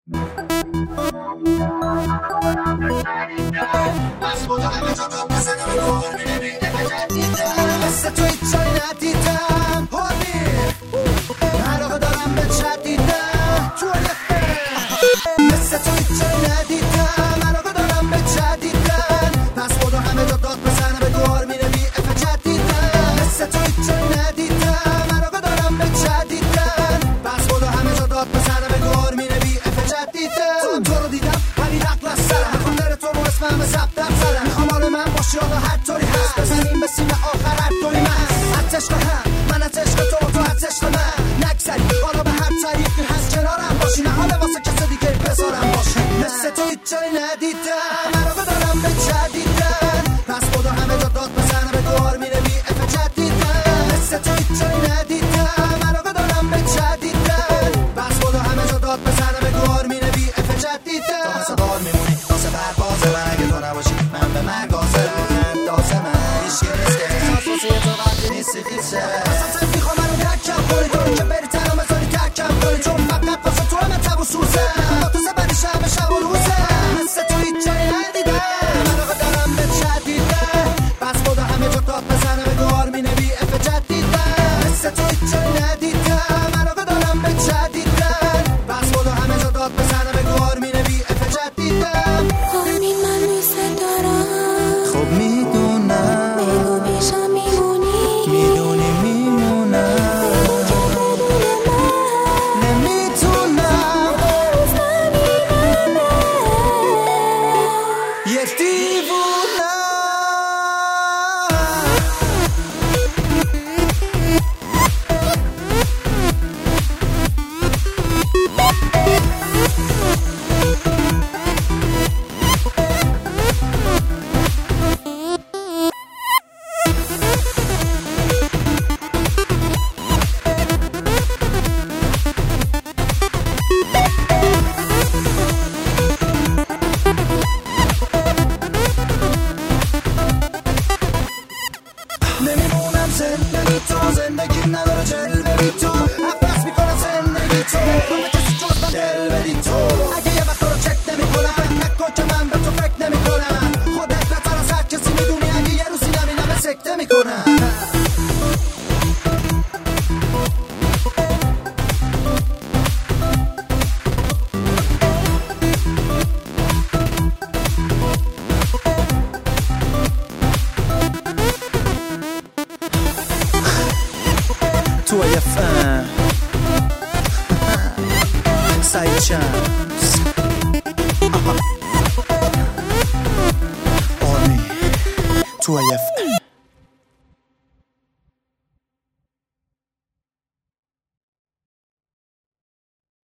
مثل تو هیچ جایی ندیدم علاقه دارم به جدیدم مثل تو هیچ جایی ندیدم علاقه دارم به جدیدم پس خدا همه جا داد بزنه به دوار میره بی اف جدیدم مثل تو هیچ جایی ندیدم علاقه دارم به جدیدم پس خدا همه جا داد بزنه به دوار میره بی اف جدیدم تو رو دیدم همین عقل از سرم میخوام بره تو رو اسمم زبدم زدم میخوام حال من باشی حالا هر طوری هست بزنیم به سیم آخر هر طوری من عشق هم من از عشق تو از عشق من نگذری حالا به هر طریقی هست کنارم باشی نه حالا واسه کسی دیگه بذارم باشی مثل تو هیچ جایی ندیدم علاقه دارم به جدیدم پس خدا همه جا داد بزنه به دوار میره بی اف جدیدم مثل تو هیچ جایی ندیدم علاقه دارم به جدیدم پس خدا همه جا داد بزنه به دوار میره بی اف جدیدم تو واسه دار میمونی واسه پرواز من اگه تو نباشی من به مرگ حاضر دازه من هیچ گرسته واسه تو وقتی نیستی خیسه اصلا میخوام منو تکم کنی تو که بری تنها مزاری تکم کنی چون فقط واسه تو همه تب و سوزه با تو زبری شب و روزه مثل تو هیچ جایی ندیدم علاقه دارم به جدیدم پس خدا همه جا داد بزنه به دوار مینه بی اف جدیدم مثل تو هیچ جایی ندیدم علاقه دارم به جدیدم پس خدا همه جا داد بزنه به دوار مینه بی اف جدیدم همین من دوست دارم خب میدونم بگو پیشم میمونی میدونی میمونم نمیتونم یه دیوونم نمیمونم زندگی تو زندگی نداره جلوه بی تو عباس میکنم زندگی تو همه کسی جز من دل بدی تو اگه یه وقت رو چک نمی کنم نکن که من به تو فکر نمی کنم خودت بهتر از هر کسی میدونی اگه یه روزی نمینم سکته میکنم تو FM Side Champs Army 2FM